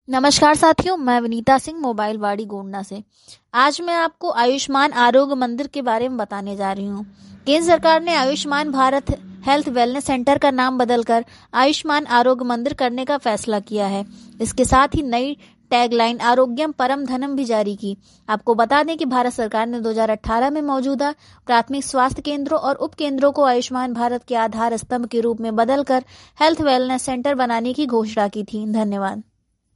नमस्कार साथियों, मैं विनीता सिंह मोबाइल वाड़ी गोंडा से। आज मैं आपको आयुष्मान आरोग्य मंदिर के बारे में बताने जा रही हूँ। केंद्र सरकार ने Ayushman Bharat health wellness centre का नाम बदलकर आयुष्मान आरोग्य मंदिर करने का फैसला किया है। इसके साथ ही नई टैगलाइन आरोग्यम परम धनम भी जारी की। आपको बता दें कि भारत सरकार ने 2018 में मौजूदा प्राथमिक स्वास्थ्य केंद्रों और उप केंद्रों को आयुष्मान भारत के आधार स्तंभ के रूप में बदलकर हेल्थ वेलनेस सेंटर बनाने की घोषणा की थी। धन्यवाद।